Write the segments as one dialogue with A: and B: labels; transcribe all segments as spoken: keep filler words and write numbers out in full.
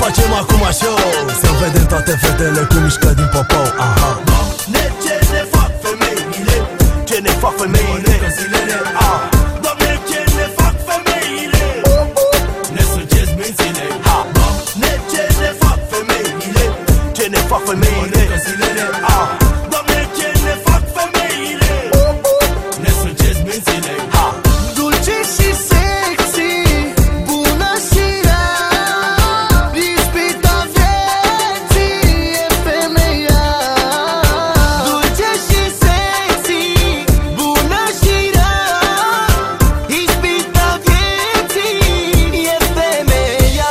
A: Facem acum show, să vedem toate fetele cum mișcă din popou. Aha.
B: Doamne, ce ne fac femeile, ce ne fac femeile, ah. Doamne, ce ne fac femeile, ne sucesc mințile. Doamne, ce ne fac femeile, ce ne fac femeile, ah. Doamne, ce ne fac femeile, ne sucesc mințile.
C: Dulce și sexy, bună și rea, ispita vieții e femeia. Dulce și sexy, bună și rea, ispita vieții e femeia.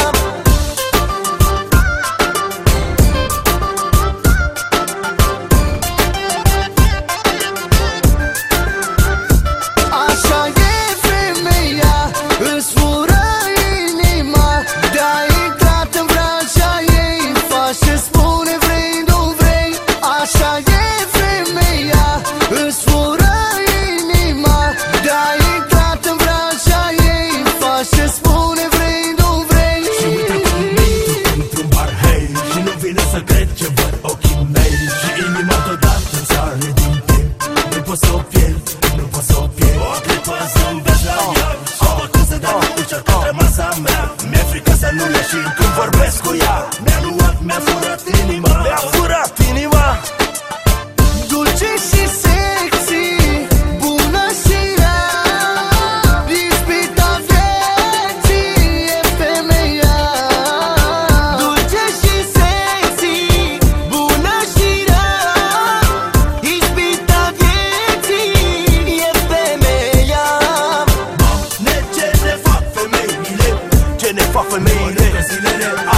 C: Așa e femeia, îți fură inima, de-ai intrat în vraja ei, faci ce spune, vrei, nu vrei. Așa e femeia, îți fură inima, de-ai intrat în vraja ei, faci ce spune, vrei, nu vrei.
B: Și uite cum intru într-un bar, hei, și nu vine să cred ce văd ochii mei. Și inima deodată îmi sare din timp, nu pot să o pierd, nu pot să o pierd. O clipă zâmbesc la ea, și mă acuză de a nu duce către masa mea. Mi-e frică să nu leșin când vorbesc cu ea. Mi-a luat, mi-a furat inima, mi-a furat inima.
C: Dulce și sexy, bună și rea, ispita vieții e femeia. Dulce și sexy, bună și rea, ispita vieții e femeia.
B: Doamne, ce ne fac femeile, ce ne fac femeile,